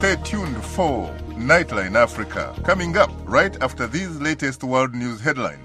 Stay tuned for Nightline Africa, coming up right after these latest world news headlines.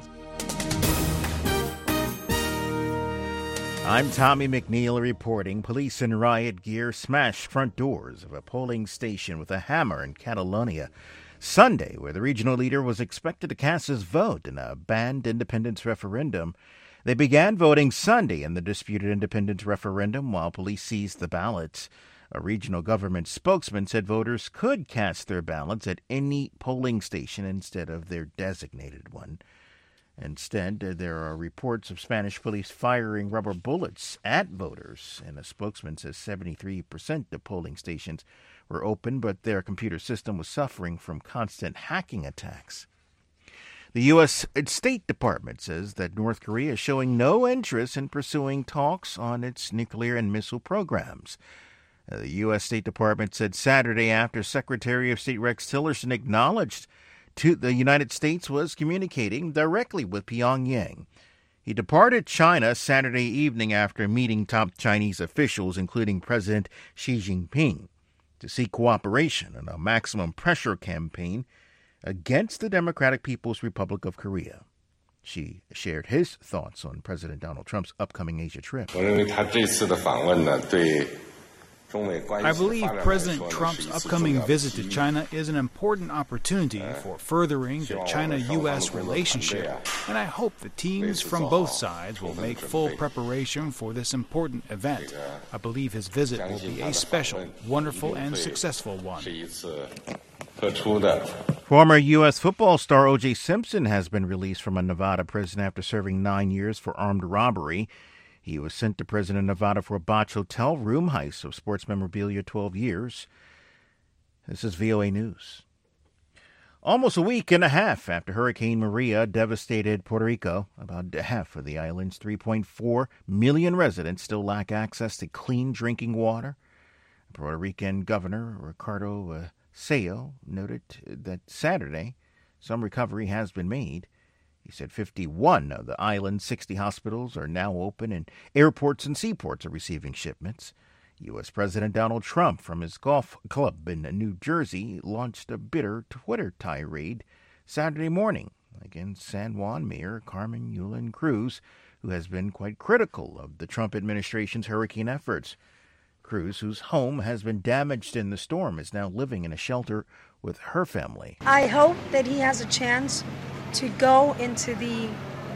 I'm Tommy McNeil reporting. Police in riot gear smashed front doors of a polling station with a hammer in Catalonia Sunday, where the regional leader was expected to cast his vote in a banned independence referendum. They began voting Sunday in the disputed independence referendum while police seized the ballots. A regional government spokesman said voters could cast their ballots at any polling station instead of their designated one. Instead, there are reports of Spanish police firing rubber bullets at voters, and a spokesman says 73% of polling stations were open, but their computer system was suffering from constant hacking attacks. The U.S. State Department says that North Korea is showing no interest in pursuing talks on its nuclear and missile programs. The U.S. State Department said Saturday after Secretary of State Rex Tillerson acknowledged the United States was communicating directly with Pyongyang. He departed China Saturday evening after meeting top Chinese officials, including President Xi Jinping, to seek cooperation in a maximum pressure campaign against the Democratic People's Republic of Korea. Xi shared his thoughts on President Donald Trump's upcoming Asia trip. I believe President Trump's upcoming visit to China is an important opportunity for furthering the China-U.S. relationship, and I hope the teams from both sides will make full preparation for this important event. I believe his visit will be a special, wonderful, and successful one. Former U.S. football star O.J. Simpson has been released from a Nevada prison after serving 9 years for armed robbery. He was sent to prison in Nevada for a botched hotel room heist of sports memorabilia 12 years. This is VOA News. Almost a week and a half after Hurricane Maria devastated Puerto Rico, about half of the island's 3.4 million residents still lack access to clean drinking water. Puerto Rican Governor Ricardo Sello noted that Saturday some recovery has been made. He said 51 of the island's 60 hospitals are now open, and airports and seaports are receiving shipments. U.S. President Donald Trump, from his golf club in New Jersey, launched a bitter Twitter tirade Saturday morning against San Juan Mayor Carmen Yulín Cruz, who has been quite critical of the Trump administration's hurricane efforts. Cruz, whose home has been damaged in the storm, is now living in a shelter with her family. I hope that he has a chance to go into the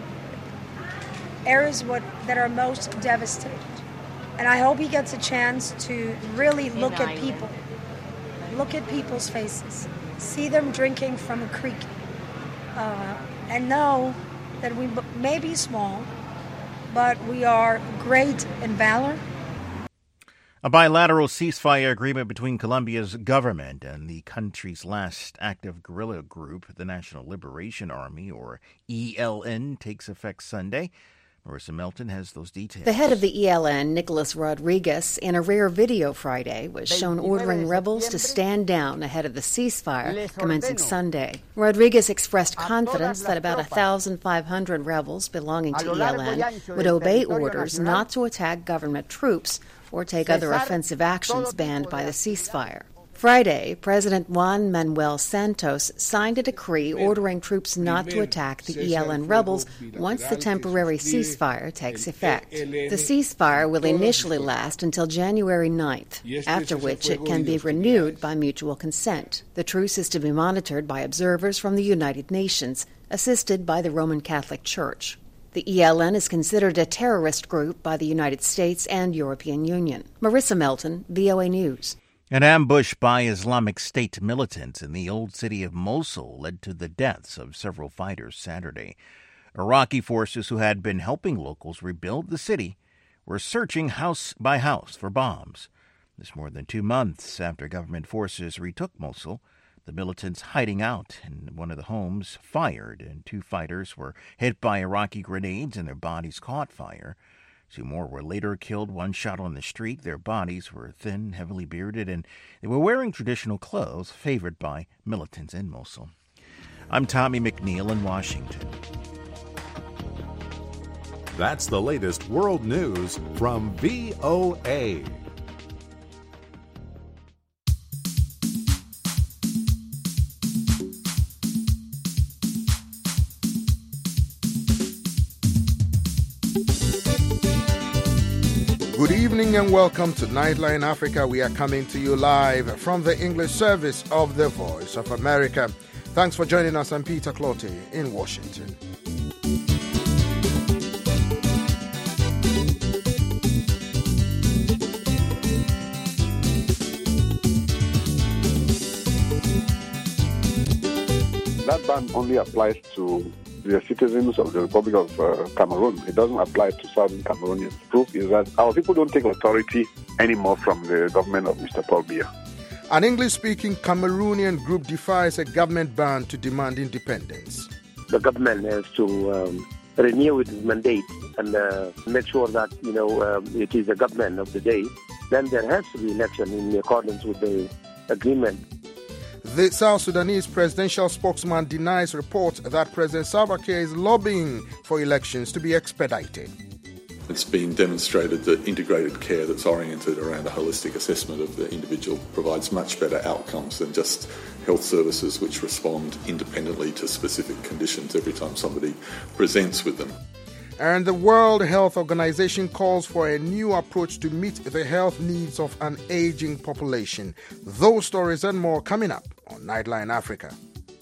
areas that are most devastated. And I hope he gets a chance to really look at people, look at people's faces, see them drinking from a creek, and know that we may be small, but we are great in valor. A bilateral ceasefire agreement between Colombia's government and the country's last active guerrilla group, the National Liberation Army, or ELN, takes effect Sunday. Marissa Melton has those details. The head of the ELN, Nicolas Rodriguez, in a rare video Friday, was shown ordering rebels to stand down ahead of the ceasefire commencing Sunday. Rodriguez expressed confidence that about 1,500 rebels belonging to ELN would obey orders not to attack government troops or take other offensive actions banned by the ceasefire. Friday, President Juan Manuel Santos signed a decree ordering troops not to attack the ELN rebels once the temporary ceasefire takes effect. The ceasefire will initially last until January 9th, after which it can be renewed by mutual consent. The truce is to be monitored by observers from the United Nations, assisted by the Roman Catholic Church. The ELN is considered a terrorist group by the United States and European Union. Marissa Melton, VOA News. An ambush by Islamic State militants in the old city of Mosul led to the deaths of several fighters Saturday. Iraqi forces who had been helping locals rebuild the city were searching house by house for bombs. This more than 2 months after government forces retook Mosul. The militants hiding out in one of the homes fired, and 2 fighters were hit by Iraqi grenades and their bodies caught fire. 2 more were later killed, 1 shot on the street. Their bodies were thin, heavily bearded, and they were wearing traditional clothes favored by militants in Mosul. I'm Tommy McNeil in Washington. That's the latest world news from VOA. Good evening and welcome to Nightline Africa. We are coming to you live from the English service of the Voice of America. Thanks for joining us. I'm Peter Clottey in Washington. That ban only applies to the citizens of the Republic of Cameroon. It doesn't apply to Southern Cameroonians. Proof is that our people don't take authority anymore from the government of Mr. Paul Biya. An English-speaking Cameroonian group defies a government ban to demand independence. The government has to renew its mandate and make sure that, it is the government of the day. Then there has to be election in accordance with the agreement. The South Sudanese presidential spokesman denies reports that President Salva Kiir is lobbying for elections to be expedited. It's been demonstrated that integrated care that's oriented around a holistic assessment of the individual provides much better outcomes than just health services which respond independently to specific conditions every time somebody presents with them. And the World Health Organization calls for a new approach to meet the health needs of an aging population. Those stories and more coming up on Nightline Africa.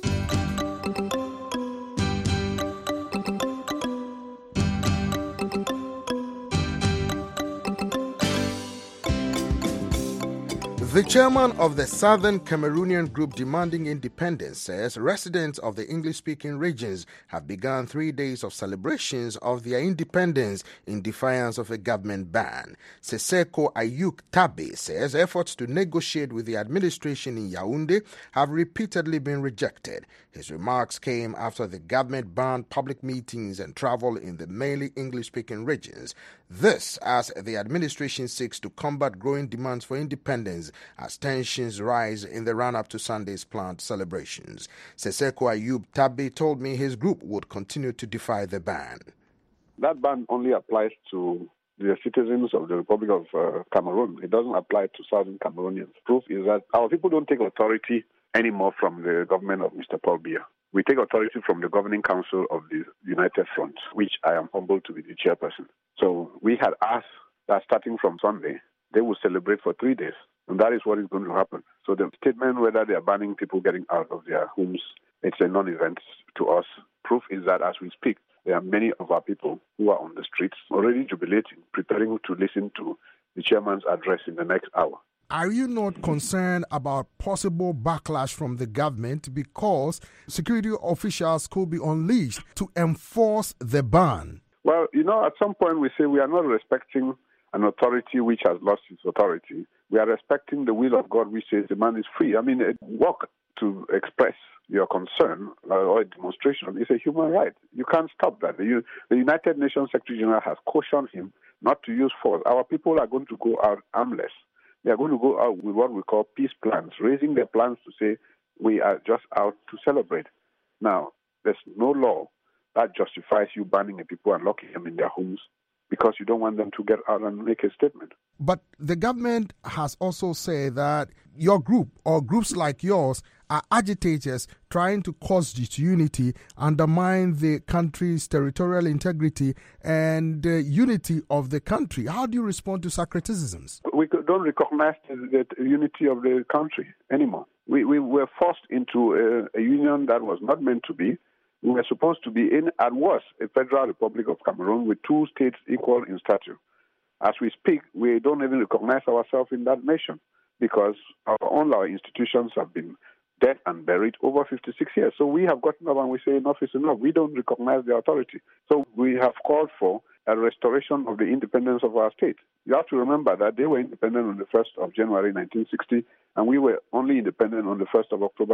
The chairman of the Southern Cameroonian group demanding independence says residents of the English-speaking regions have begun 3 days of celebrations of their independence in defiance of a government ban. Seseko Ayuk Tabe says efforts to negotiate with the administration in Yaoundé have repeatedly been rejected. His remarks came after the government banned public meetings and travel in the mainly English-speaking regions. This as the administration seeks to combat growing demands for independence as tensions rise in the run-up to Sunday's planned celebrations. Seseko Ayub Tabi told me his group would continue to defy the ban. That ban only applies to the citizens of the Republic of Cameroon. It doesn't apply to Southern Cameroonians. Proof is that our people don't take authority anymore from the government of Mr. Paul Biya. We take authority from the Governing Council of the United Front, which I am humbled to be the chairperson. So we had asked that starting from Sunday, they will celebrate for 3 days. And that is what is going to happen. So the statement whether they are banning people getting out of their homes, it's a non-event to us. Proof is that as we speak, there are many of our people who are on the streets already jubilating, preparing to listen to the chairman's address in the next hour. Are you not concerned about possible backlash from the government because security officials could be unleashed to enforce the ban? Well, at some point we say we are not respecting an authority which has lost its authority. We are respecting the will of God, which says the man is free. I mean, a walk to express your concern or a demonstration is a human right. You can't stop that. The United Nations Secretary General has cautioned him not to use force. Our people are going to go out armless. They are going to go out with what we call peace plans, raising their plans to say we are just out to celebrate. Now, there's no law that justifies you banning the people and locking them in their homes because you don't want them to get out and make a statement. But the government has also said that your group or groups like yours are agitators trying to cause disunity, undermine the country's territorial integrity and unity of the country. How do you respond to such criticisms? We don't recognize the unity of the country anymore. We were forced into a union that was not meant to be. We were supposed to be in, at worst, a federal republic of Cameroon with 2 states equal in stature. As we speak, we don't even recognize ourselves in that nation because all our institutions have been dead and buried over 56 years. So we have gotten up and we say enough is enough. We don't recognize the authority. So we have called for a restoration of the independence of our state. You have to remember that they were independent on the 1st of January 1960, and we were only independent on the 1st of October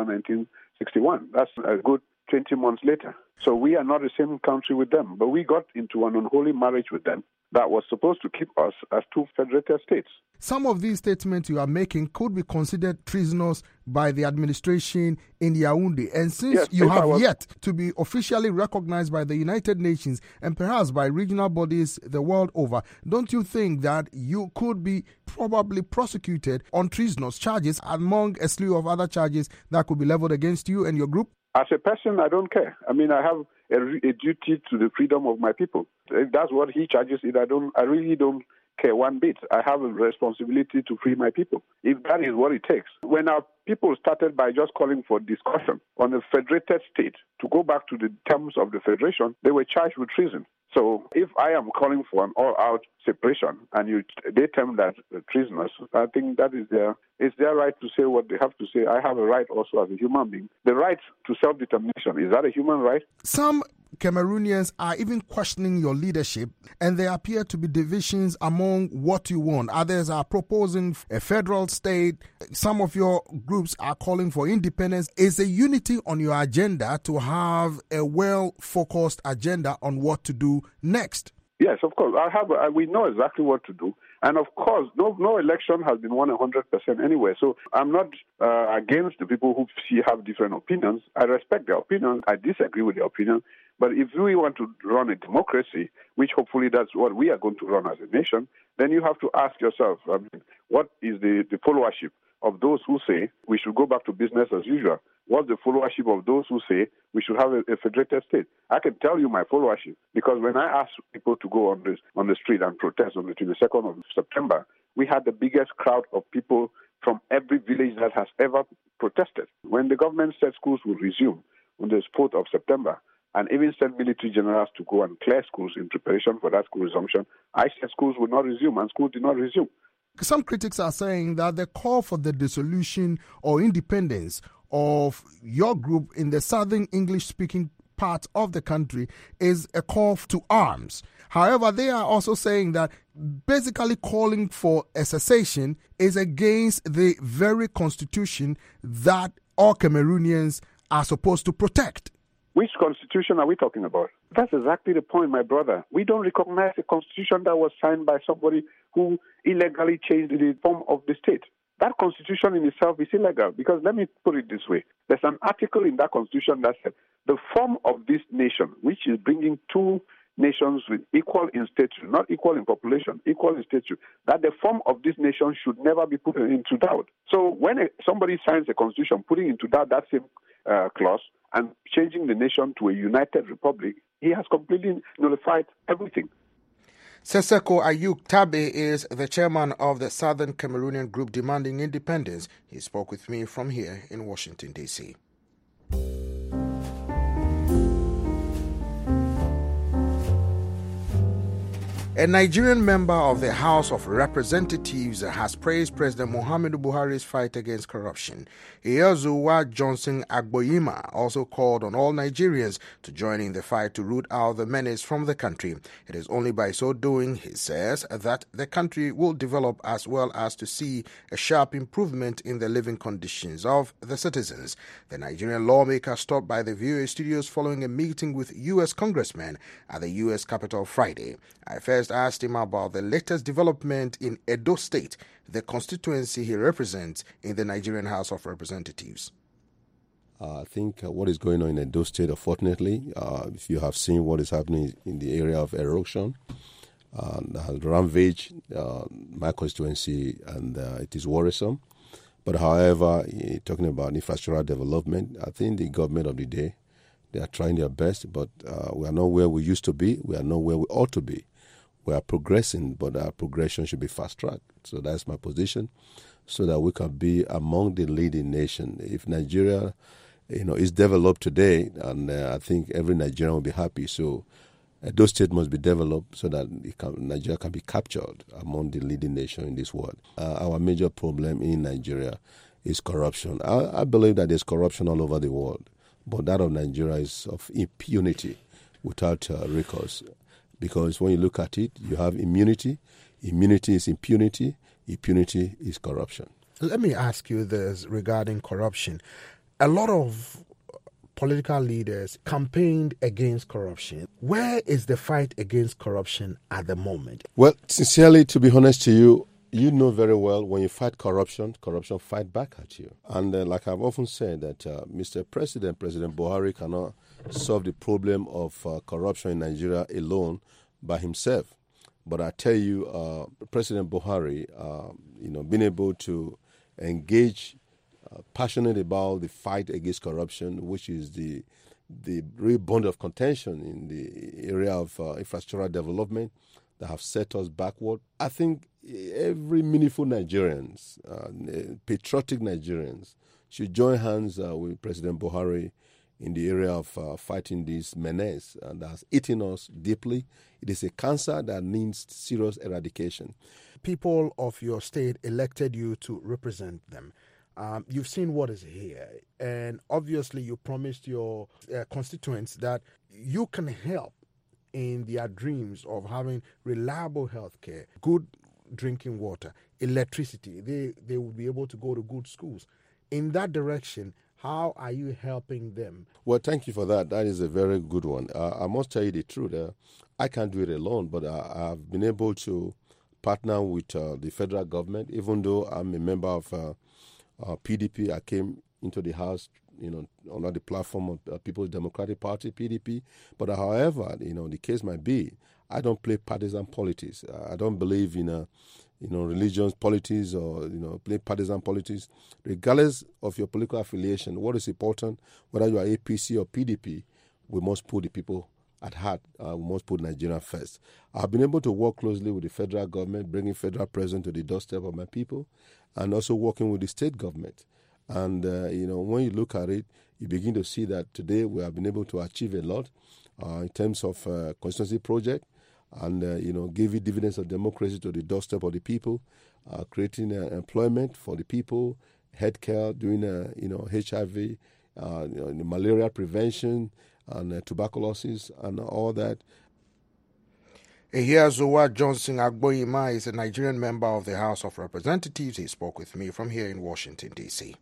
1961. That's a good 20 months later. So we are not the same country with them, but we got into an unholy marriage with them that was supposed to keep us as 2 federated states. Some of these statements you are making could be considered treasonous by the administration in Yaoundé. And since you have yet to be officially recognized by the United Nations and perhaps by regional bodies the world over, don't you think that you could be probably prosecuted on treasonous charges among a slew of other charges that could be leveled against you and your group? As a person, I don't care. I mean, I have a duty to the freedom of my people. If that's what he charges it, I really don't care one bit. I have a responsibility to free my people, if that is what it takes. When our people started by just calling for discussion on a federated state to go back to the terms of the federation, they were charged with treason. So if I am calling for an all-out separation and they term that treasonous, I think that is it's their right to say what they have to say. I have a right also as a human being. The right to self-determination, is that a human right? Some Cameroonians are even questioning your leadership, and there appear to be divisions among what you want. Others are proposing a federal state. Some of your groups are calling for independence. Is a unity on your agenda to have a well-focused agenda on what to do next? Yes, of course. We know exactly what to do. And of course, no election has been won 100% anyway. So I'm not against the people who have different opinions. I respect their opinions. I disagree with their opinions. But if we want to run a democracy, which hopefully that's what we are going to run as a nation, then you have to ask yourself, what is the followership of those who say we should go back to business as usual? What's the followership of those who say we should have a federated state? I can tell you my followership, because when I asked people to go on the street and protest on the 22nd of September, we had the biggest crowd of people from every village that has ever protested. When the government said schools would resume on the 4th of September, and even sent military generals to go and clear schools in preparation for that school resumption, I said schools would not resume, and schools did not resume. Some critics are saying that the call for the dissolution or independence of your group in the southern English-speaking part of the country is a call to arms. However, they are also saying that basically calling for a cessation is against the very constitution that all Cameroonians are supposed to protect. Which constitution are we talking about? That's exactly the point, my brother. We don't recognize a constitution that was signed by somebody who illegally changed the form of the state. That constitution in itself is illegal, because let me put it this way. There's an article in that constitution that said the form of this nation, which is bringing two nations with equal in stature, not equal in population, equal in stature, that the form of this nation should never be put into doubt. So when somebody signs a constitution putting into doubt that same clause and changing the nation to a united republic, he has completely nullified everything. Seseko Ayuk Tabe is the chairman of the Southern Cameroonian Group Demanding Independence. He spoke with me from here in Washington, D.C. A Nigerian member of the House of Representatives has praised President Muhammadu Buhari's fight against corruption. Iyozuwa Johnson Agboyima also called on all Nigerians to join in the fight to root out the menace from the country. It is only by so doing, he says, that the country will develop, as well as to see a sharp improvement in the living conditions of the citizens. The Nigerian lawmaker stopped by the VOA studios following a meeting with U.S. congressmen at the U.S. Capitol Friday. I first asked him about the latest development in Edo State, the constituency he represents in the Nigerian House of Representatives. I think what is going on in Edo State, unfortunately, if you have seen what is happening in the area of erosion, ravaged my constituency, and it is worrisome. But however, talking about infrastructural development, I think the government of the day, they are trying their best, but we are not where we used to be. We are not where we ought to be. We are progressing, but our progression should be fast-tracked. So that's my position, so that we can be among the leading nation. If Nigeria, is developed today, and I think every Nigerian will be happy. So those states must be developed so that Nigeria can be captured among the leading nation in this world. Our major problem in Nigeria is corruption. I believe that there's corruption all over the world, but that of Nigeria is of impunity without recourse. Because when you look at it, you have immunity. Immunity is impunity. Impunity is corruption. Let me ask you this regarding corruption. A lot of political leaders campaigned against corruption. Where is the fight against corruption at the moment? Well, sincerely, to be honest to you, you know very well when you fight corruption, corruption fight back at you. And like I've often said, that Mr. President Buhari cannot solve the problem of corruption in Nigeria alone by himself. But I tell you, President Buhari, being able to engage passionate about the fight against corruption, which is the real bond of contention in the area of infrastructural development, that have set us backward. I think every meaningful Nigerians, patriotic Nigerians, should join hands with President Buhari in the area of fighting this menace that has eaten us deeply. It is a cancer that needs serious eradication. People of your state elected you to represent them. You've seen what is here, and obviously you promised your constituents that you can help in their dreams of having reliable health care, good drinking water, electricity. They will be able to go to good schools. In that direction, how are you helping them? Well, thank you for that. That is a very good one. I must tell you the truth. I can't do it alone, but I've been able to partner with the federal government. Even though I'm a member of PDP, I came into the House, under the platform of People's Democratic Party, PDP. But however, the case might be, I don't play partisan politics. I don't believe in religions, politics, or play partisan politics. Regardless of your political affiliation, what is important, whether you are APC or PDP, we must put the people at heart. We must put Nigeria first. I've been able to work closely with the federal government, bringing federal presence to the doorstep of my people, and also working with the state government. And, when you look at it, you begin to see that today we have been able to achieve a lot in terms of constituency project and, giving dividends of democracy to the doorstep of the people, creating employment for the people, healthcare, doing, HIV, malaria prevention, and tuberculosis, and all that. Ehiazuwa Johnson Agboyima is a Nigerian member of the House of Representatives. He spoke with me from here in Washington, D.C.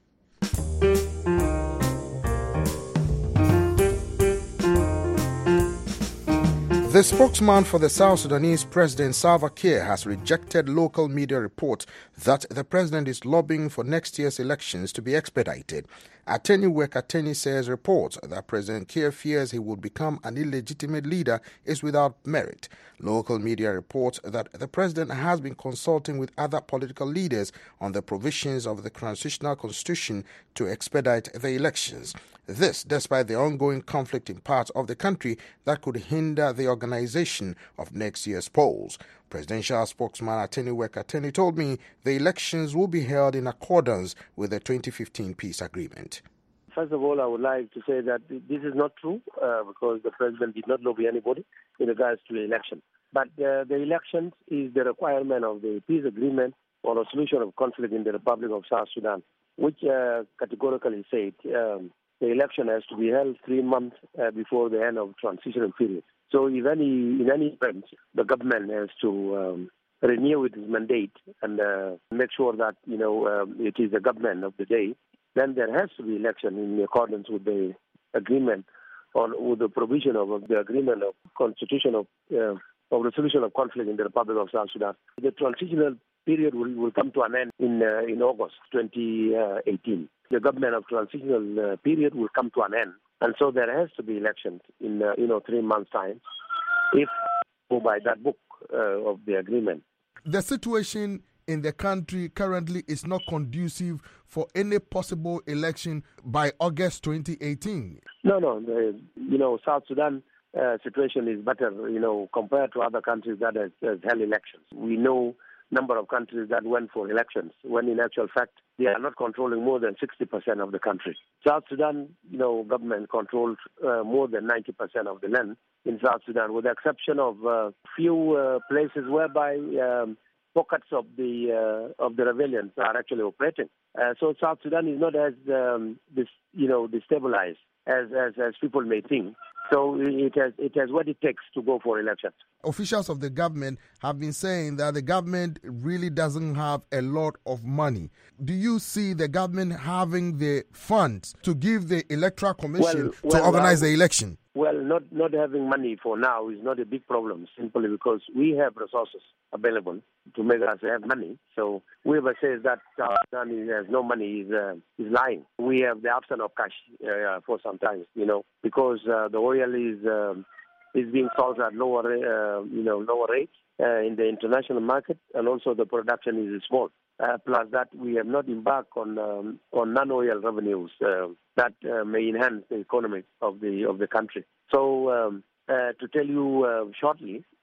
The spokesman for the South Sudanese President Salva Kiir has rejected local media reports that the president is lobbying for next year's elections to be expedited. Attorney Wekateni says reports that President Kiir fears he would become an illegitimate leader is without merit. Local media reports that the president has been consulting with other political leaders on the provisions of the transitional constitution to expedite the elections. This despite the ongoing conflict in parts of the country that could hinder the organization of next year's polls. Presidential spokesman Ateni Wekateni told me the elections will be held in accordance with the 2015 peace agreement. First of all, I would like to say that this is not true because the president did not lobby anybody in regards to the election. But the elections is the requirement of the peace agreement for a solution of conflict in the Republic of South Sudan, which categorically said the election has to be held 3 months before the end of transitional period. So in any event, the government has to renew its mandate and make sure that, it is the government of the day. Then there has to be election in accordance with the agreement with the provision of the agreement of constitution of resolution of conflict in the Republic of South Sudan. The transitional period will come to an end in August 2018. The government of transitional period will come to an end. And so there has to be elections in 3 months' time if go by that book of the agreement. The situation in the country currently is not conducive for any possible election by August 2018. No. South Sudan situation is better, compared to other countries that has held elections. We know number of countries that went for elections, when in actual fact they are not controlling more than 60% of the country. South Sudan, government controls more than 90% of the land in South Sudan, with the exception of few places whereby pockets of the rebellions are actually operating. So South Sudan is not as destabilized as people may think. So it has what it takes to go for elections. Officials of the government have been saying that the government really doesn't have a lot of money. Do you see the government having the funds to give the Electoral Commission to organize the election? Well, not having money for now is not a big problem, simply because we have resources available to make us have money. So whoever says that Sudan has no money is lying. We have the absence of cash for some time, because the oil is being sold at lower rates in the international market, and also the production is small. Plus that we have not embarked on non-oil revenues that may enhance the economy of the country. So to tell you shortly,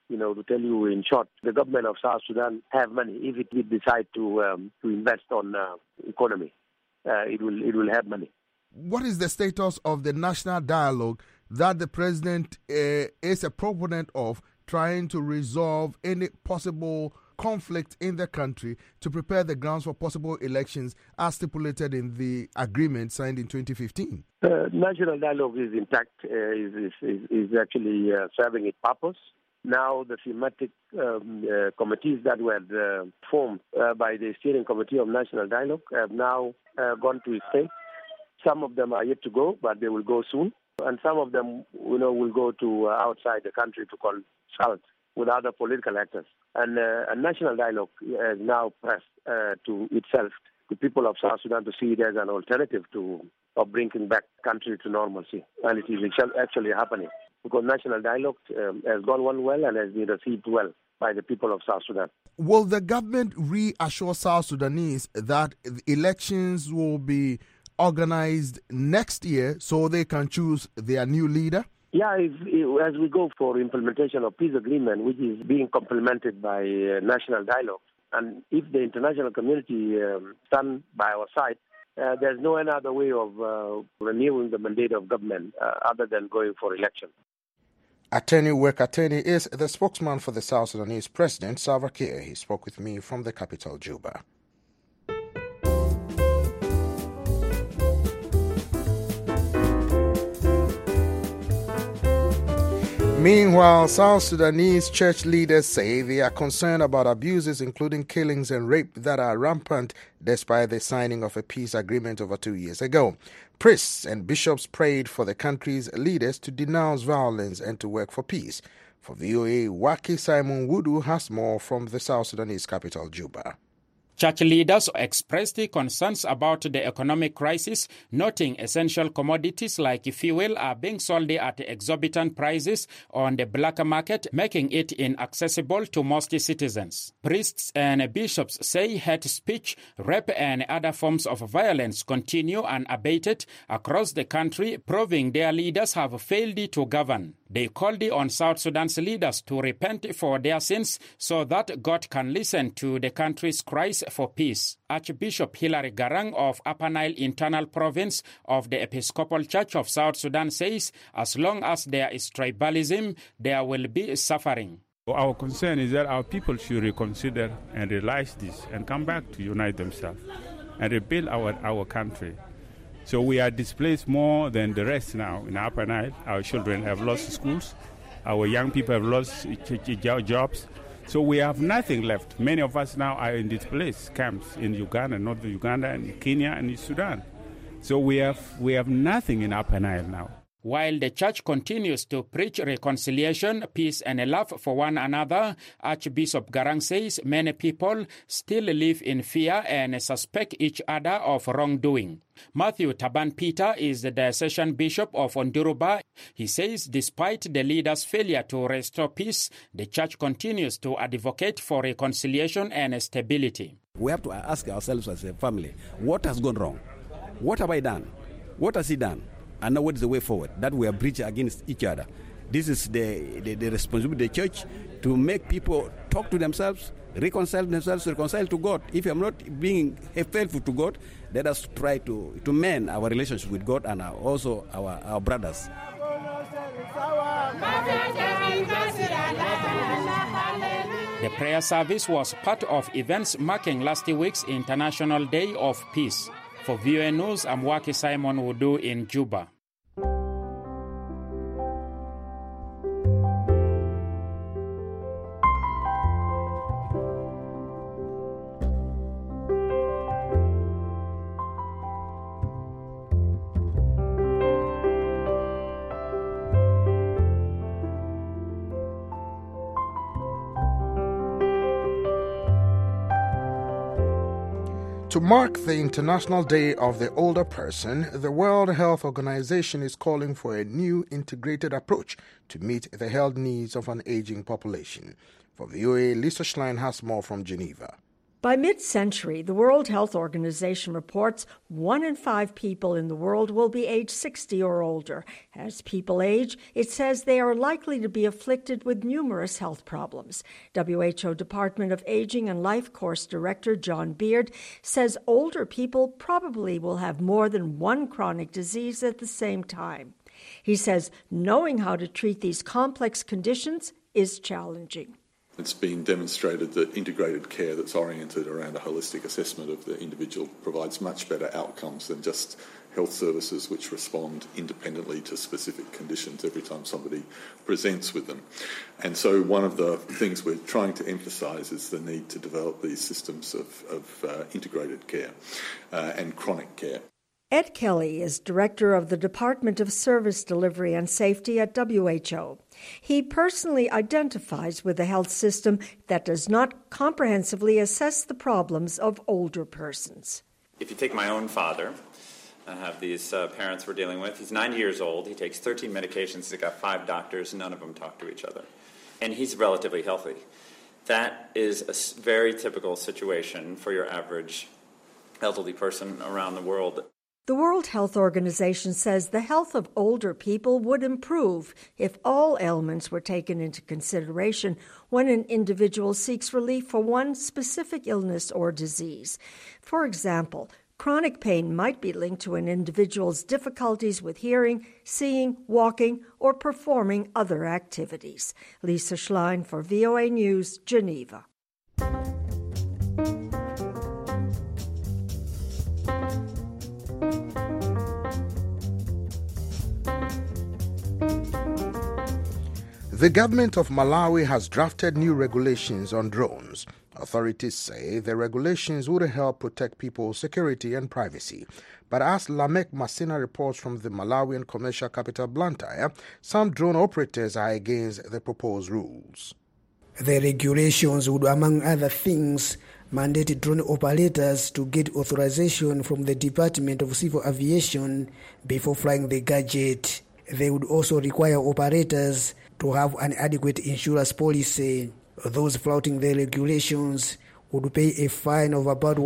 to tell you in short, the government of South Sudan have money. If it will decide to invest on economy, it will have money. What is the status of the national dialogue that the president is a proponent of, trying to resolve any possible conflict in the country to prepare the grounds for possible elections as stipulated in the agreement signed in 2015? National dialogue is intact, is actually serving its purpose. Now the thematic committees that were formed by the steering committee of national dialogue have now gone to state. Some of them are yet to go, but they will go soon. And some of them, will go to outside the country to consult with other political actors. And a national dialogue has now pressed to itself, the people of South Sudan, to see it as an alternative of bringing back country to normalcy. And it is actually happening, because national dialogue has gone well and has been received well by the people of South Sudan. Will the government reassure South Sudanese that elections will be organized next year so they can choose their new leader? Yeah, as we go for implementation of peace agreement, which is being complemented by national dialogue, and if the international community stand by our side, there's no other way of renewing the mandate of government other than going for election. Attorney Wek Attorney is the spokesman for the South Sudanese President, Salva Kiir. He spoke with me from the capital, Juba. Meanwhile, South Sudanese church leaders say they are concerned about abuses, including killings and rape, that are rampant despite the signing of a peace agreement over 2 years ago. Priests and bishops prayed for the country's leaders to denounce violence and to work for peace. For VOA, Waki Simon Wudu has more from the South Sudanese capital, Juba. Church leaders expressed concerns about the economic crisis, noting essential commodities like fuel are being sold at exorbitant prices on the black market, making it inaccessible to most citizens. Priests and bishops say hate speech, rape and other forms of violence continue unabated across the country, proving their leaders have failed to govern. They called on South Sudan's leaders to repent for their sins so that God can listen to the country's cries for peace. Archbishop Hilary Garang of Upper Nile Internal Province of the Episcopal Church of South Sudan says as long as there is tribalism, there will be suffering. Our concern is that our people should reconsider and realize this and come back to unite themselves and rebuild our country. So we are displaced more than the rest now in Upper Nile. Our children have lost schools. Our young people have lost jobs. So we have nothing left. Many of us now are in displaced camps in Uganda, northern Uganda, and Kenya, and in Sudan. So we have nothing in Upper Nile now. While the church continues to preach reconciliation, peace and love for one another, Archbishop Garang says many people still live in fear and suspect each other of wrongdoing. Matthew Taban Peter is the session bishop of Onduruba. He says despite the leaders' failure to restore peace, the church continues to advocate for reconciliation and stability. We have to ask ourselves as a family, what has gone wrong? What have I done? What has he done? And now what is the way forward? That we are breaching against each other. This is the responsibility of the church to make people talk to themselves, reconcile themselves, reconcile to God. If you are not being faithful to God, let us try to mend our relationship with God and also our brothers. The prayer service was part of events marking last week's International Day of Peace. For VOA News, I'm Waki Simon Wudu in Juba. To mark the International Day of the Older Person, the World Health Organization is calling for a new integrated approach to meet the health needs of an aging population. For VOA, Lisa Schlein has more from Geneva. By mid-century, the World Health Organization reports 1 in 5 people in the world will be age 60 or older. As people age, it says they are likely to be afflicted with numerous health problems. WHO Department of Aging and Life Course Director John Beard says older people probably will have more than one chronic disease at the same time. He says knowing how to treat these complex conditions is challenging. It's been demonstrated that integrated care that's oriented around a holistic assessment of the individual provides much better outcomes than just health services which respond independently to specific conditions every time somebody presents with them. And so one of the things we're trying to emphasise is the need to develop these systems of integrated care and chronic care. Ed Kelly is director of the Department of Service Delivery and Safety at WHO. He personally identifies with a health system that does not comprehensively assess the problems of older persons. If you take my own father, I have these parents we're dealing with. He's 90 years old. He takes 13 medications. He's got 5 doctors. None of them talk to each other. And he's relatively healthy. That is a very typical situation for your average elderly person around the world. The World Health Organization says the health of older people would improve if all ailments were taken into consideration when an individual seeks relief for one specific illness or disease. For example, chronic pain might be linked to an individual's difficulties with hearing, seeing, walking, or performing other activities. Lisa Schlein for VOA News, Geneva. The government of Malawi has drafted new regulations on drones. Authorities say the regulations would help protect people's security and privacy. But as Lamek Masina reports from the Malawian commercial capital Blantyre, some drone operators are against the proposed rules. The regulations would, among other things, mandate drone operators to get authorization from the Department of Civil Aviation before flying the gadget. They would also require operators to have an adequate insurance policy. Those flouting the regulations would pay a fine of about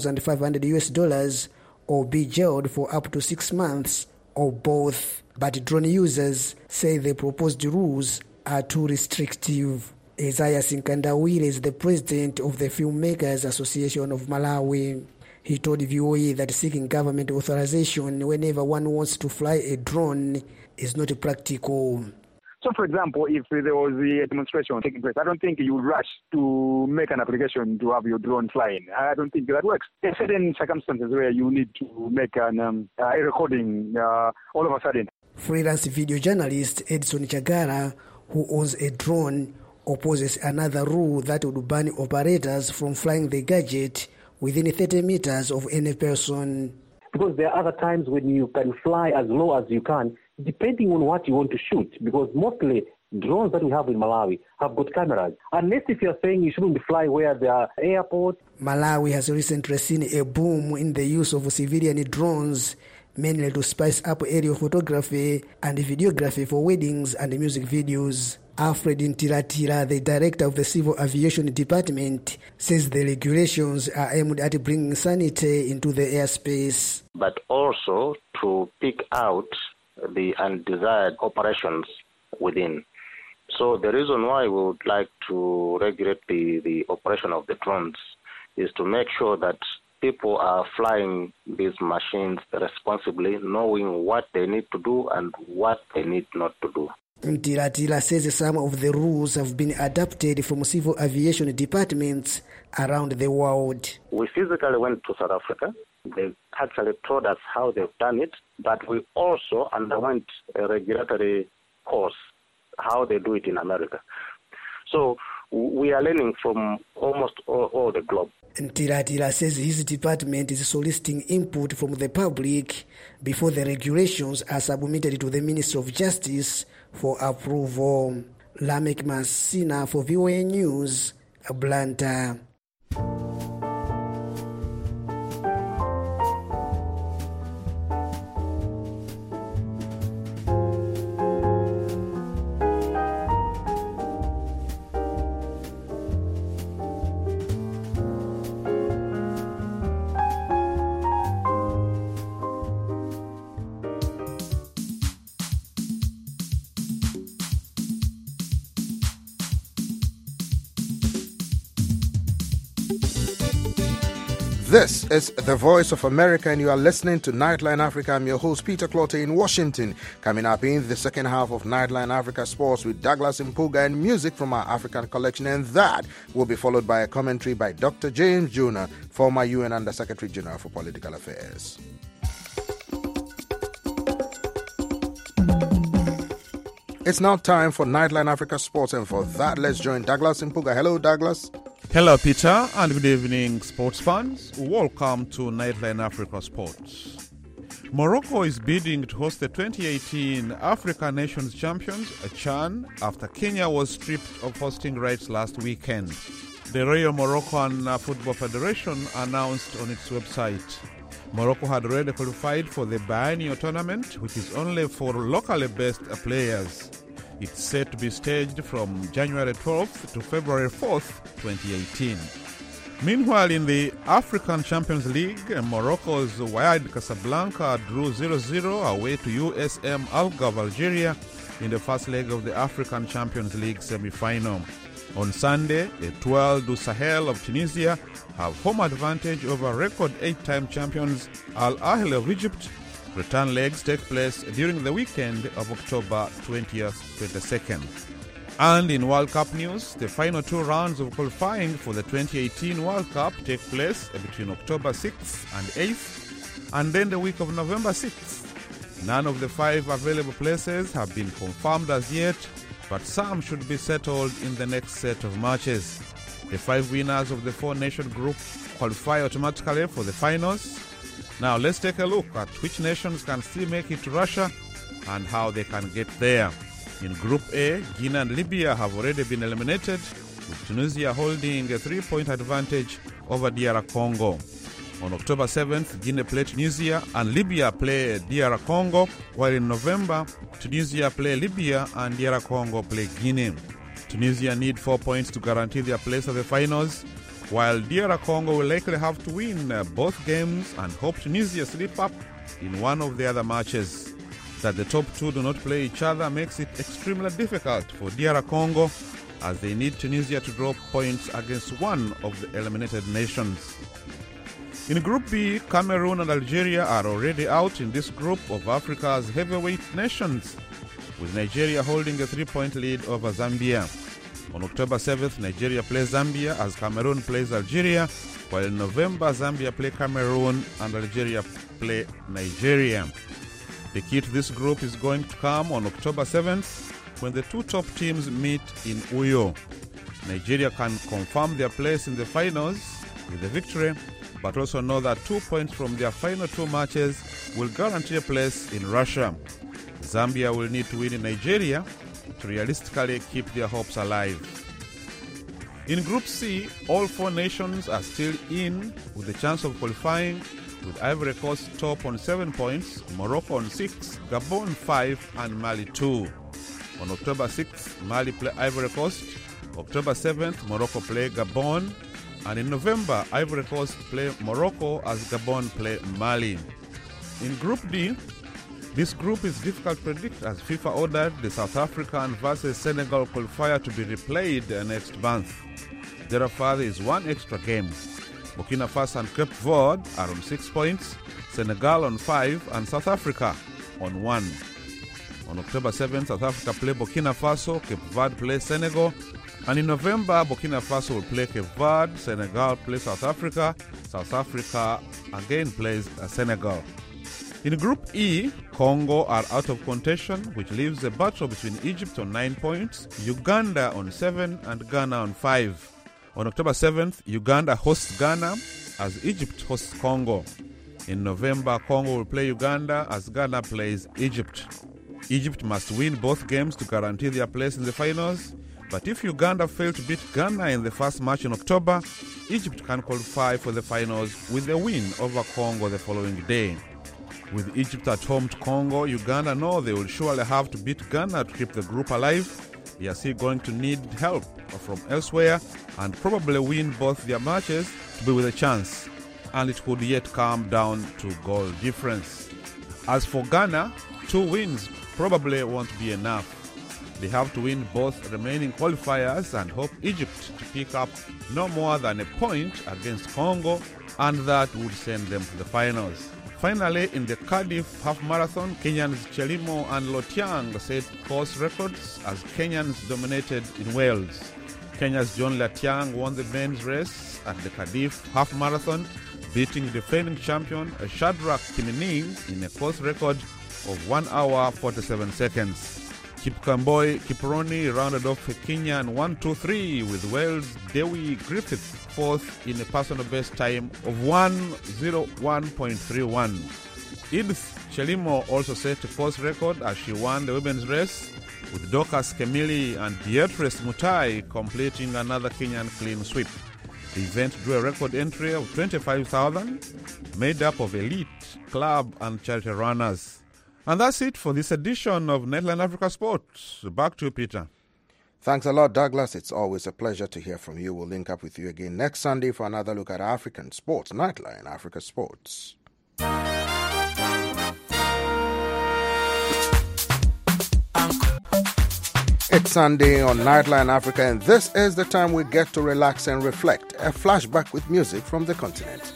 $1,500 or be jailed for up to 6 months or both. But drone users say the proposed rules are too restrictive. Isaiah Sinkandawile is the president of the Filmmakers Association of Malawi. He told VOA that seeking government authorization whenever one wants to fly a drone is not practical. So, for example, if there was a demonstration taking place, I don't think you would rush to make an application to have your drone flying. I don't think that works. There are certain circumstances where you need to make a recording all of a sudden. Freelance video journalist Edson Chagara, who owns a drone, opposes another rule that would ban operators from flying the gadget within 30 meters of any person. Because there are other times when you can fly as low as you can, depending on what you want to shoot, because mostly drones that we have in Malawi have got cameras. Unless if you're saying you shouldn't fly where there are airports. Malawi has recently seen a boom in the use of civilian drones, mainly to spice up aerial photography and videography for weddings and music videos. Alfred Ntiratira, the director of the Civil Aviation Department, says the regulations are aimed at bringing sanity into the airspace. But also to pick out the undesired operations within. So the reason why we would like to regulate the operation of the drones is to make sure that people are flying these machines responsibly, knowing what they need to do and what they need not to do. Ntiratila says some of the rules have been adapted from civil aviation departments around the world. We physically went to South Africa. They actually told us how they've done it, but we also underwent a regulatory course, how they do it in America. So we are learning from almost all the globe. Ntiratila says his department is soliciting input from the public before the regulations are submitted to the Ministry of Justice for approval. Lamek Masina for VOA News, Blantyre. This is the Voice of America, and you are listening to Nightline Africa. I'm your host, Peter Clottey in Washington. Coming up in the second half of Nightline Africa Sports with Douglas Mpuga and music from our African collection, and that will be followed by a commentary by Dr. James Joyner, former UN Under-Secretary General for Political Affairs. It's now time for Nightline Africa Sports, and for that, let's join Douglas Mpuga. Hello, Douglas. Hello, Peter, and good evening, sports fans. Welcome to Nightline Africa Sports. Morocco is bidding to host the 2018 Africa Nations Champions, CHAN, after Kenya was stripped of hosting rights last weekend. The Royal Moroccan Football Federation announced on its website. Morocco had already qualified for the biennial tournament, which is only for locally based players. It's set to be staged from January 12th to February 4th, 2018. Meanwhile, in the African Champions League, Morocco's Wydad Casablanca drew 0-0 away to USM Alger of Algeria in the first leg of the African Champions League semi-final. On Sunday, Etoile du Sahel of Tunisia have home advantage over record 8-time champions Al Ahly of Egypt. Return legs take place during the weekend of October 20th, 22nd. And in World Cup news, the final two rounds of qualifying for the 2018 World Cup take place between October 6th and 8th, and then the week of November 6th. None of the 5 available places have been confirmed as yet, but some should be settled in the next set of matches. The 5 winners of the 4-nation group qualify automatically for the finals. Now let's take a look at which nations can still make it to Russia and how they can get there. In Group A, Guinea and Libya have already been eliminated, with Tunisia holding a 3-point advantage over DR Congo. On October 7th, Guinea play Tunisia and Libya play DR Congo, while in November, Tunisia play Libya and DR Congo play Guinea. Tunisia need 4 points to guarantee their place at the finals, while DR Congo will likely have to win both games and hope Tunisia slip up in one of the other matches. That the top 2 do not play each other makes it extremely difficult for DR Congo, as they need Tunisia to draw points against one of the eliminated nations. In Group B, Cameroon and Algeria are already out in this group of Africa's heavyweight nations, with Nigeria holding a 3-point lead over Zambia. On October 7th, Nigeria plays Zambia as Cameroon plays Algeria, while in November, Zambia play Cameroon and Algeria play Nigeria. The key to this group is going to come on October 7th, when the 2 top teams meet in Uyo. Nigeria can confirm their place in the finals with a victory, but also know that 2 points from their final 2 matches will guarantee a place in Russia. Zambia will need to win in Nigeria to realistically keep their hopes alive. In Group C, all 4 nations are still in with the chance of qualifying, with Ivory Coast top on 7 points, Morocco on 6, Gabon 5 and Mali 2. On October 6th, Mali play Ivory Coast, October 7th, Morocco play Gabon, and in November, Ivory Coast play Morocco as Gabon play Mali. In Group D, this group is difficult to predict, as FIFA ordered the South African versus Senegal qualifier to be replayed next month. Therefore, there is one extra game. Burkina Faso and Cape Verde are on 6 points, Senegal on 5, and South Africa on 1. On October 7th, South Africa play Burkina Faso, Cape Verde play Senegal, and in November, Burkina Faso will play Cape Verde, Senegal play South Africa again plays Senegal. In Group E, Congo are out of contention, which leaves a battle between Egypt on 9 points, Uganda on 7, and Ghana on 5. On October 7th, Uganda hosts Ghana as Egypt hosts Congo. In November, Congo will play Uganda as Ghana plays Egypt. Egypt must win both games to guarantee their place in the finals, but if Uganda fail to beat Ghana in the first match in October, Egypt can qualify for the finals with a win over Congo the following day. With Egypt at home to Congo, Uganda know they will surely have to beat Ghana to keep the group alive. They are still going to need help from elsewhere and probably win both their matches to be with a chance, and it could yet come down to goal difference. As for Ghana, 2 wins probably won't be enough. They have to win both remaining qualifiers and hope Egypt to pick up no more than a point against Congo and that would send them to the finals. Finally, in the Cardiff Half Marathon, Kenyans Chelimo and Lotiang set course records as Kenyans dominated in Wales. Kenya's John Lotiang won the men's race at the Cardiff Half Marathon, beating defending champion Shadrach Kimining in a course record of 1 hour 47 seconds. Kipkemboi Kiproni rounded off Kenyan 1-2-3 with Wales' Dewi Griffith fourth in a personal best time of 1:01.31. Edith Chelimo also set a course record as she won the women's race, with Dorcas Kemili and Beatrice Mutai completing another Kenyan clean sweep. The event drew a record entry of 25,000, made up of elite, club and charity runners. And that's it for this edition of Nightline Africa Sports. Back to you, Peter. Thanks a lot, Douglas. It's always a pleasure to hear from you. We'll link up with you again next Sunday for another look at African sports. Nightline Africa Sports. It's Sunday on Nightline Africa, and this is the time we get to relax and reflect. A flashback with music from the continent.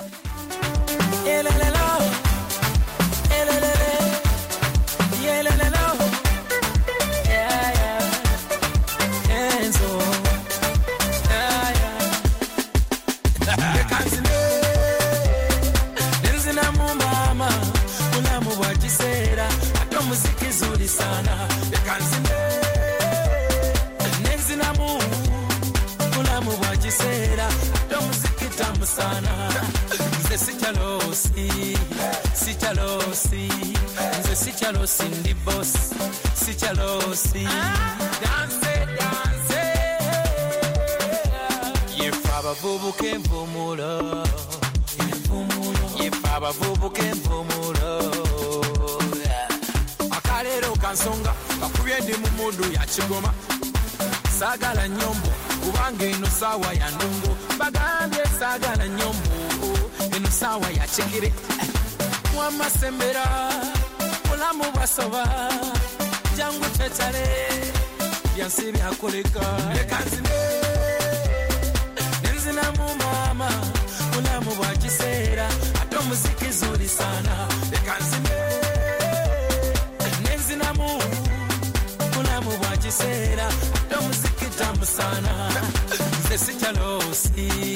Sichalosi ndi boss, sichalosi dance dance. Yefaba vubuke mvumulo, yefaba vubuke mvumulo. Akalero kansonga, bakubye ndi mumundu ya Kigoma. Sagala nyombo, kubange ino sawa ya ndongo. Bagambye sagala nyombo, ino sawa ya Kigiri. Wamasembera mulamu basoba jangu tetale byansi byakoleka lekanzine nenzina mu mama mulamu bwa kiseera ate muziki zuri sana lekanzine nenzina mu mulamu bwa kiseera ate muziki tamu sana nze sichalosi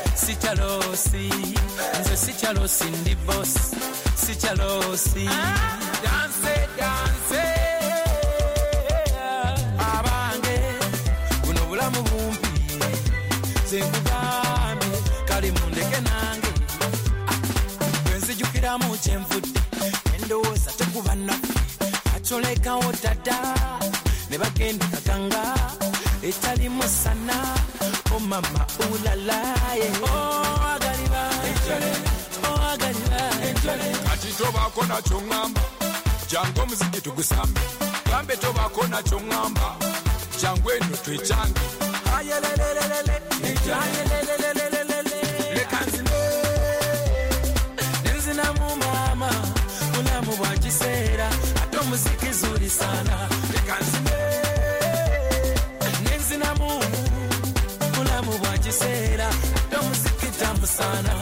nze sichalosi ndi boss sichalosi dance dance abange kuno bulamu bumpi zengubame kali mundeke nange bwenzijukira mu kyenvudde endowooza tekuba naffe acolekawo dada ne bagenda kakanga etalimu sana o mama ulalaye agaliba ati tobako nakyo ŋŋamba jangu omuziki tugusambe gambe tobako nakyo ŋŋamba jangu eno twekyange leka nzine nenzinamu mama mulamu bwa kiseera ate omuziki zuri sana leka nzine nenzinamu mulamu bwa kiseera ate omuziki tamu sana.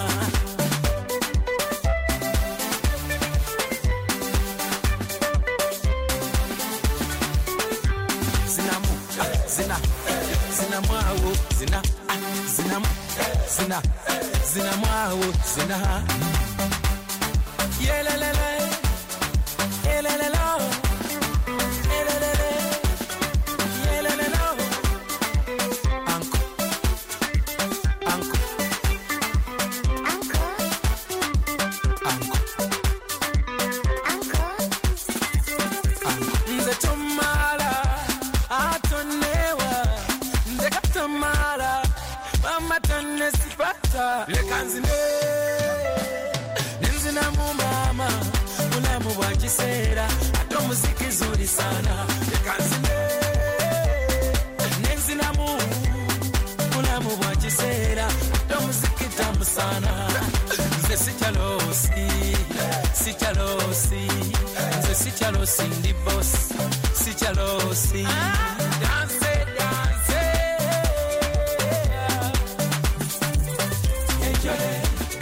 Zina mwawo zina yelelele yelelele yelelele yelelele anko nze tomala atonewa nze katomala mama tonne sipata lekanzine nenzina mu mama mulamu bwa kiseera ate omuziki zuri sana lekanzine nenzina mu mulamu bwa kiseera ate omuziki tamu sana nze sichalosi nze sichalosi ndi boss sichalosi dance dance.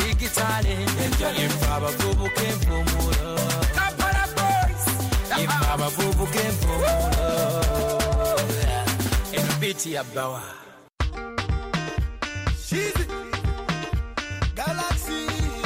Galaxy.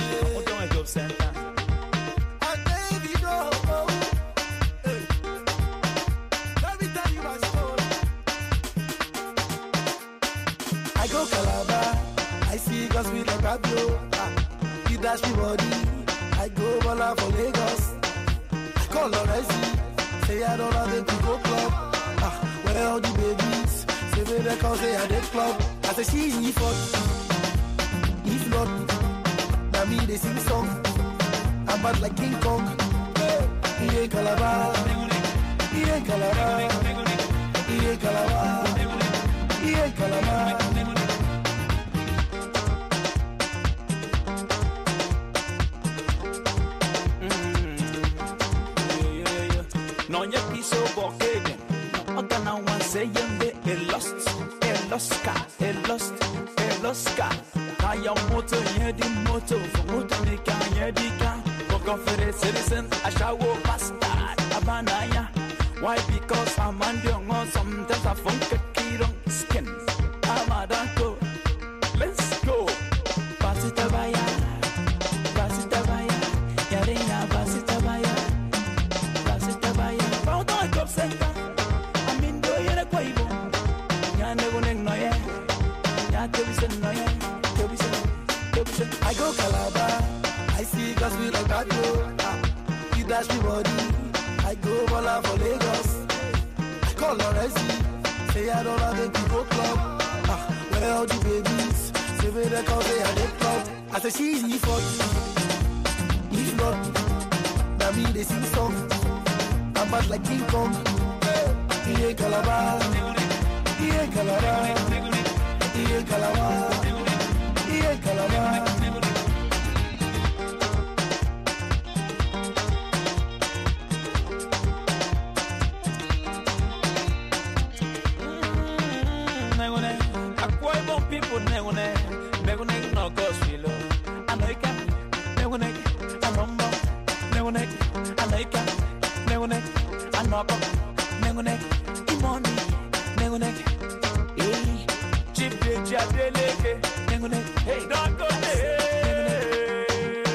I go Calabar, I see girls with a Pablo. He dash me body, I go Bola for Lagos. I call Loresi, say I don't have to go club. Where all the babies, say they call say I did club. I say she for, if not, now me they sing song. I'm bad like King Kong. He ain't Calabar, he ain't Calabar, he ain't Calabar, he ain't Calabar. No nye piso bokeden. Ogana wan say yende lost. Na ya moto yedi moto. For moto ne kan yedi kan. For citizen ashawo bastard. Abanaya. Why? Because I'm on sometimes I funk a kid on skin. Amadanko. Let's go. Basitabaya. Yarina Basitabaya. I go Calabar, I see girls with like that girl. He dash me body, I go Bola for Lagos. I call Loresi, say I don't have to go club. Where all the babies, say where they call say I did club. I say she's me for, if not, now me they sing song. I'm bad like King Kong. He ain't Calabar, he ain't Calabar, he ain't Calabar, he ain't Calabar. People negune no gospel. Anoika, negune, anombo, negune, anoika, negune, anopo, negune, imoni, negune, hey, chipe jadeleke, negune, hey, don't go there.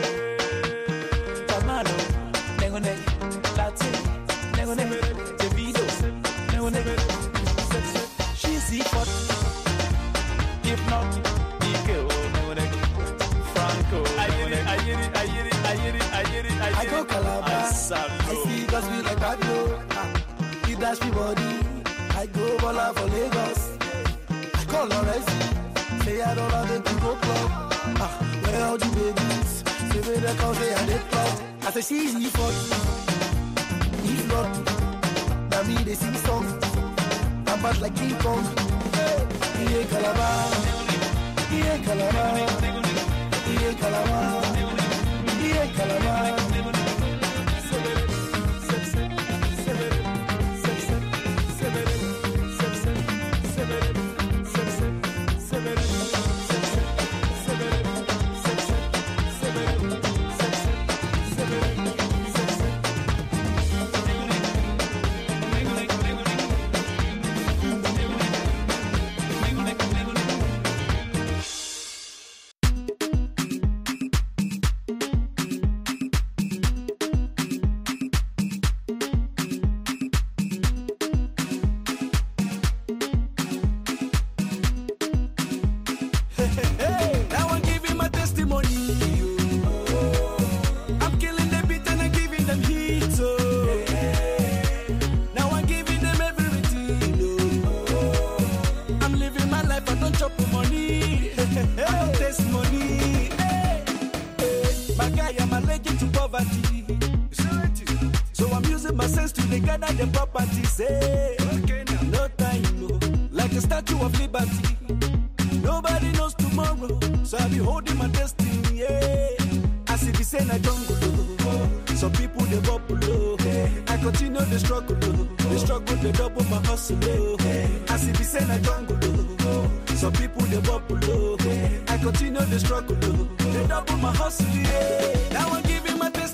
Tamano, negune, Latin, negune, Davido, negune, she's equal. If not, Franco. I go Calabar, I see girls with like that girl. He dash me body, I go Bola for Lagos. I call Loresi, say I don't have to go club. Where all the babies, say where they call say I did club. I say she's for, if not, now me they sing song. I'm bad like King Kong. He ain't Calabar, he ain't Calabar, he ain't Calabar, he ain't Calabar. So I'm using my sense to gather the properties. No time, like a statue of liberty. Nobody knows tomorrow, so I'll be holding my destiny. I see the same I jungle. Some people they bubble. I continue the struggle. They double my hustle. I see the same I jungle. Some people they bubble. I continue the struggle. They double my hustle. Now I'm giving my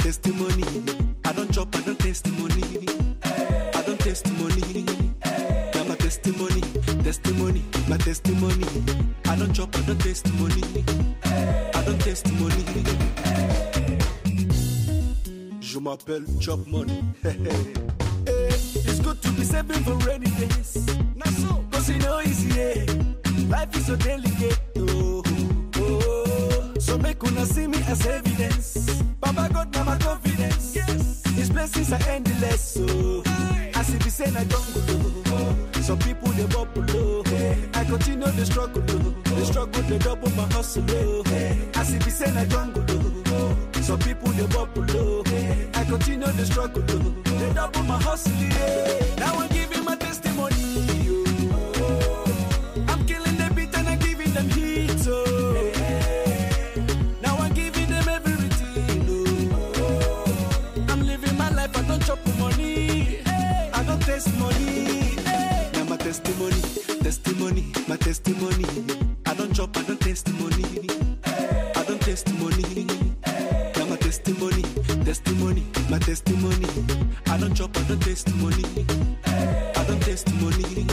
testimony. I don't chop, I don't testimony. I don't testimony. Now my testimony, testimony, my testimony. I don't chop, I don't testimony. I don't testimony. Je m'appelle Chop Money. It's good to be saving for rainy days. Not so, cause you know it's here. Life is so delicate. Oh, oh. So make una see me as evidence. Baba God, now my confidence. Yes, His blessings are endless. So I see the same I don't go. Some people they bubble. I continue the struggle. The struggle they double my hustle. I see the same I don't go. Some people they bubble. I continue the struggle. They double my hustle. Now I'm giving my testimony. I'm killing the beat and I'm giving them heat. Now I'm giving them everything. I'm living my life. I don't chop money. I don't taste money. Now my testimony, testimony, my testimony. I don't chop. I don't taste money. I don't taste money. Now my testimony, testimony, my testimony. I don't chop, I don't testimony. I don't testimony.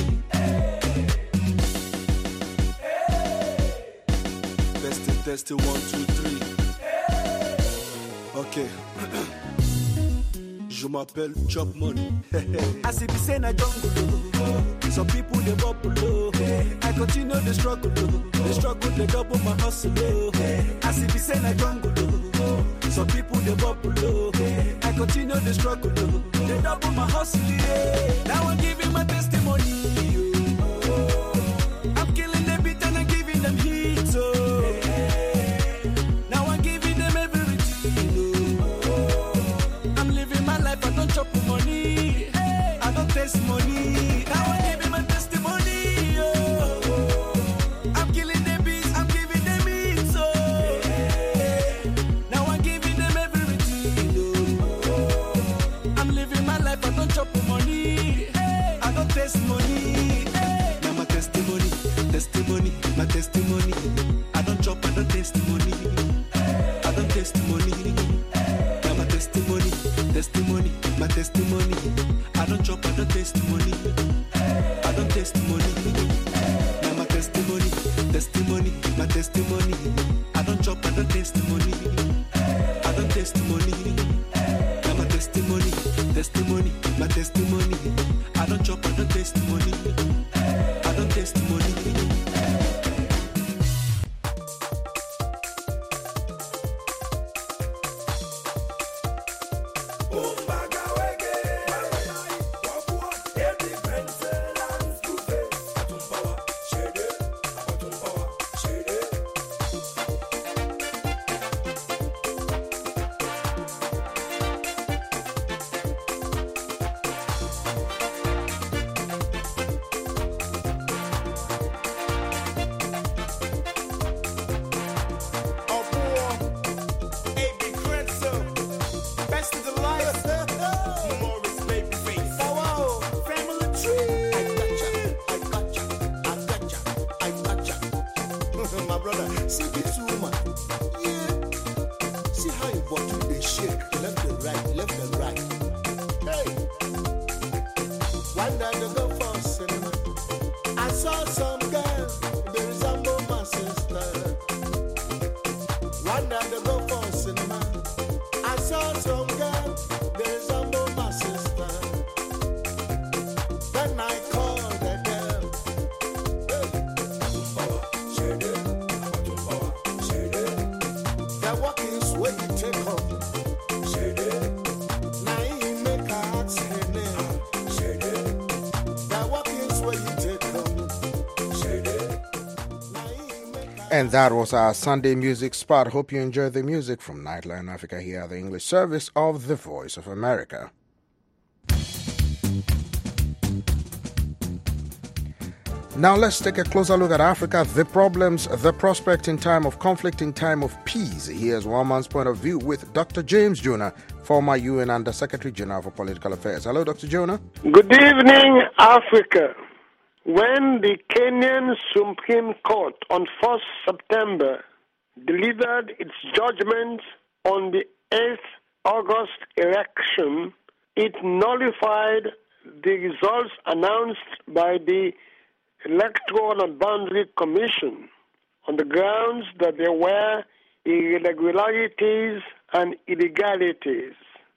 Testing, 1, 2, 3. Okay. Je m'appelle Chop Money. I see the same I jungle. Some people they bubble. I continue the struggle. The struggle they double my hustle. I see the same I jungle. Some people they bubble. I continue the struggle. They double my hustle. Now I'm giving my testimony. I'm killing the beat and I'm giving them heat. Now I'm giving them everything. I'm living my life. I don't chop money. I don't taste money. Now I'm giving my testimony. I'm killing the beats. I'm giving them heat. Now I'm giving them everything. I'm living my life. I don't chop money. I don't taste money. Now my testimony, testimony, my testimony. I don't chop. I don't taste money. I don't taste money. Now my testimony, testimony, my testimony. I don't chop. I don't taste money. I don't taste money. Now my testimony, testimony, my testimony. I don't chop. I don't taste money. I don't taste money. Now my testimony, testimony, my testimony. I don't chop. I don't taste money. I don't taste money. And that was our Sunday music spot. Hope you enjoyed the music from Nightline Africa here at the English service of The Voice of America. Now let's take a closer look at Africa, the problems, the prospect in time of conflict, in time of peace. Here's one man's point of view with Dr. James Jonah, former UN Under Secretary General for Political Affairs. Hello, Dr. Jonah. Good evening, Africa. When the Kenyan Supreme Court on 1st September delivered its judgment on the 8th August election, it nullified the results announced by the Electoral and Boundary Commission on the grounds that there were irregularities and illegalities.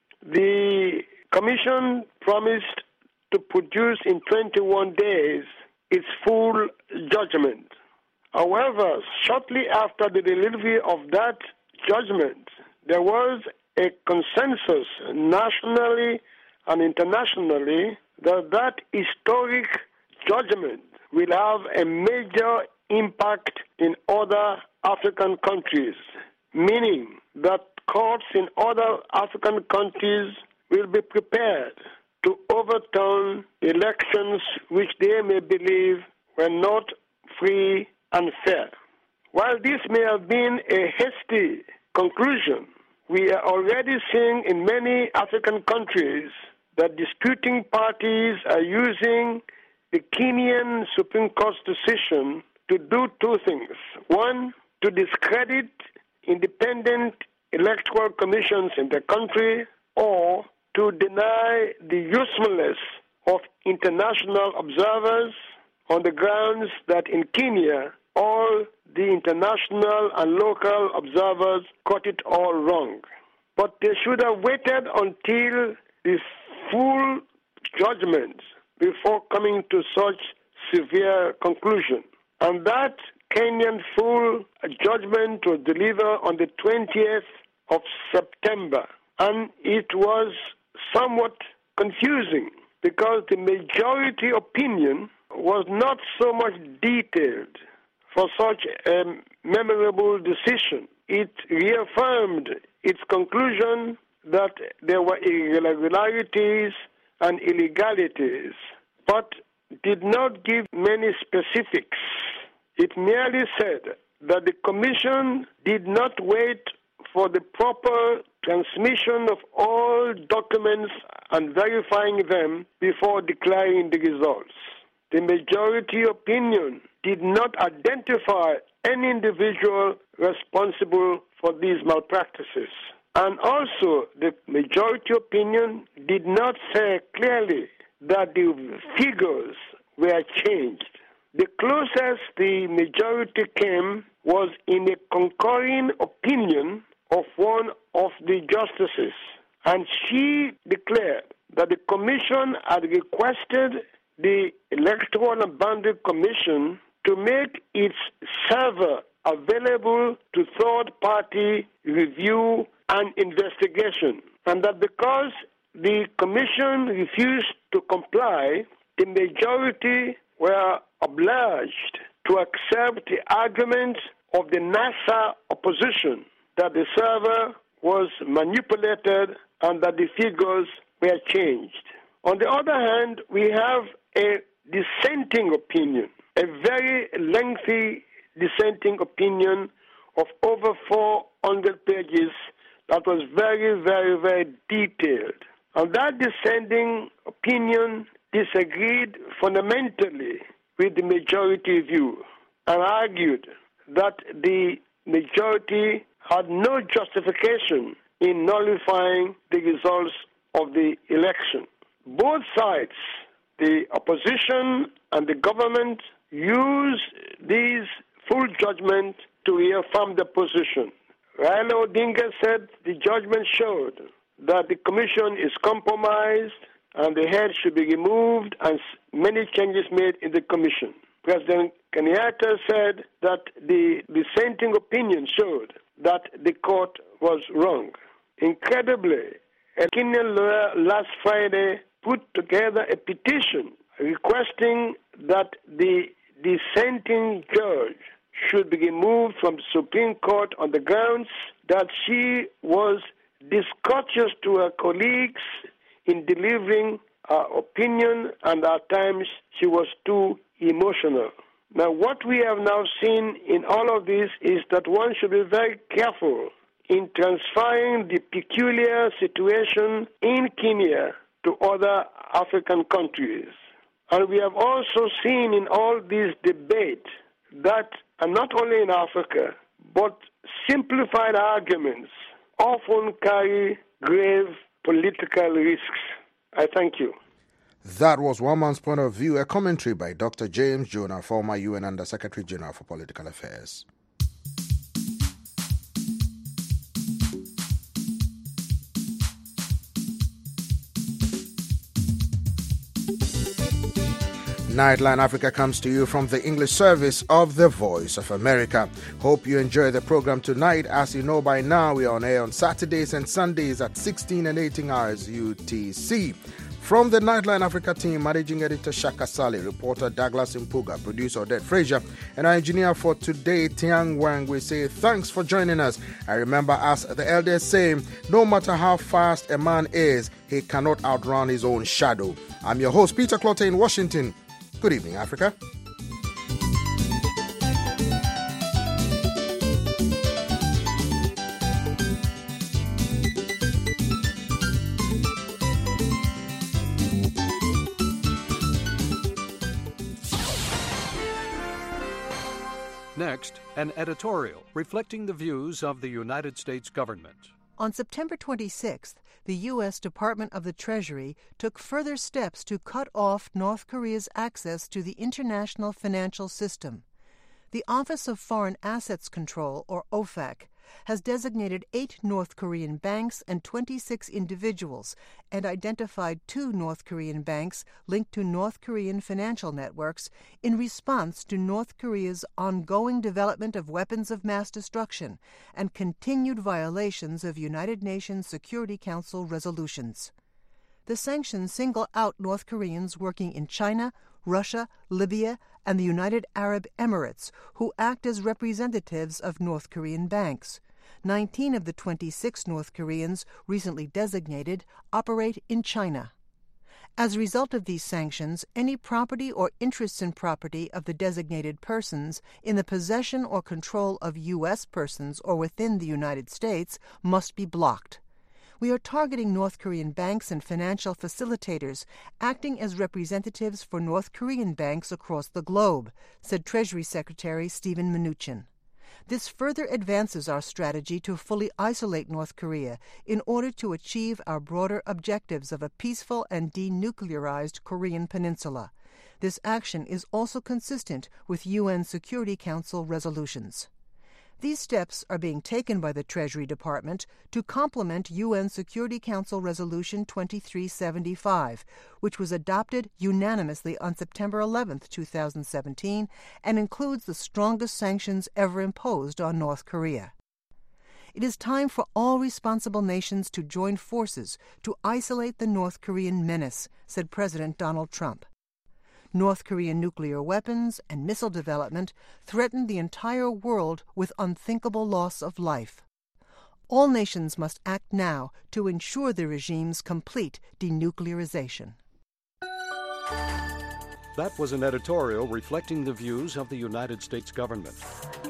The Commission promised to produce in 21 days its full judgment. However, shortly after the delivery of that judgment, there was a consensus nationally and internationally that that historic judgment will have a major impact in other African countries, meaning that courts in other African countries will be prepared to overturn elections which they may believe were not free and fair. While this may have been a hasty conclusion, we are already seeing in many African countries that disputing parties are using the Kenyan Supreme Court's decision to do two things. One, to discredit independent electoral commissions in the country, or to deny the usefulness of international observers on the grounds that in Kenya, all the international and local observers got it all wrong. But they should have waited until the full judgment before coming to such severe conclusion. And that Kenyan full judgment was delivered on the 20th of September. And it was somewhat confusing because the majority opinion was not so much detailed for such a memorable decision. It reaffirmed its conclusion that there were irregularities and illegalities, but did not give many specifics. It merely said that the Commission did not wait for the proper transmission of all documents and verifying them before declaring the results. The majority opinion did not identify any individual responsible for these malpractices. And also, the majority opinion did not say clearly that the figures were changed. The closest the majority came was in a concurring opinion of one of the justices, and she declared that the Commission had requested the Electoral and Boundary Commission to make its server available to third-party review and investigation, and that because the Commission refused to comply, the majority were obliged to accept the argument of the NASA opposition that the server was manipulated and that the figures were changed. On the other hand, we have a dissenting opinion, a very lengthy dissenting opinion of over 400 pages that was very, very, very detailed. And that dissenting opinion disagreed fundamentally with the majority view and argued that the majority had no justification in nullifying the results of the election. Both sides, the opposition and the government, used these full judgment to reaffirm the position. Raila Odinga said the judgment showed that the commission is compromised and the head should be removed and many changes made in the commission. President Kenyatta said that the dissenting opinion showed that the court was wrong. Incredibly, a Kenyan lawyer last Friday put together a petition requesting that the dissenting judge should be removed from the Supreme Court on the grounds that she was discourteous to her colleagues in delivering her opinion, and at times she was too emotional. Now, what we have now seen in all of this is that one should be very careful in transferring the peculiar situation in Kenya to other African countries. And we have also seen in all this debate that, and not only in Africa, but simplified arguments often carry grave political risks. I thank you. That was one man's point of view, a commentary by Dr. James Jonah, former UN Under-Secretary General for Political Affairs. Nightline Africa comes to you from the English service of the Voice of America. Hope you enjoy the program tonight. As you know by now, we are on air on Saturdays and Sundays at 16 and 18 hours UTC. From the Nightline Africa team, Managing Editor Shaka Sali, reporter Douglas Impuga, producer Odette Frazier, and our engineer for today, Tiang Wang, we say thanks for joining us. I remember, as the elders say, no matter how fast a man is, he cannot outrun his own shadow. I'm your host, Peter Clottey in Washington. Good evening, Africa. Next, an editorial reflecting the views of the United States government. On September 26th, the U.S. Department of the Treasury took further steps to cut off North Korea's access to the international financial system. The Office of Foreign Assets Control, or OFAC, has designated 8 North Korean banks and 26 individuals and identified 2 North Korean banks linked to North Korean financial networks in response to North Korea's ongoing development of weapons of mass destruction and continued violations of United Nations Security Council resolutions. The sanctions single out North Koreans working in China, Russia, Libya, and the United Arab Emirates, who act as representatives of North Korean banks. 19 of the 26 North Koreans recently designated operate in China. As a result of these sanctions, any property or interests in property of the designated persons in the possession or control of U.S. persons or within the United States must be blocked. We are targeting North Korean banks and financial facilitators acting as representatives for North Korean banks across the globe, said Treasury Secretary Steven Mnuchin. This further advances our strategy to fully isolate North Korea in order to achieve our broader objectives of a peaceful and denuclearized Korean peninsula. This action is also consistent with UN Security Council resolutions. These steps are being taken by the Treasury Department to complement UN Security Council Resolution 2375, which was adopted unanimously on September 11, 2017, and includes the strongest sanctions ever imposed on North Korea. It is time for all responsible nations to join forces to isolate the North Korean menace, said President Donald Trump. North Korean nuclear weapons and missile development threaten the entire world with unthinkable loss of life. All nations must act now to ensure the regime's complete denuclearization. That was an editorial reflecting the views of the United States government.